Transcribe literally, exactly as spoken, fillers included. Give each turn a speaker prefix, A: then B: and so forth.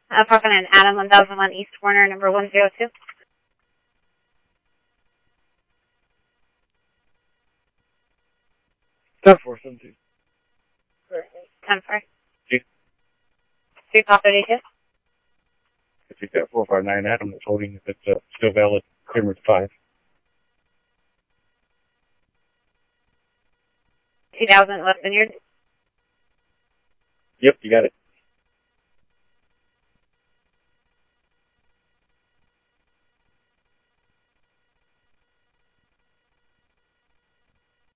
A: Uh, Falcon and Adam, one thousand one East Warner, number one zero two.
B: ten four seven two.
A: ten four.
B: Chief.
A: three Pop thirty-two.
B: If you've got four five nine Adam that's holding, if it's uh, still valid, clear at five.
A: two thousand West Vineyard.
B: Yep, you got it.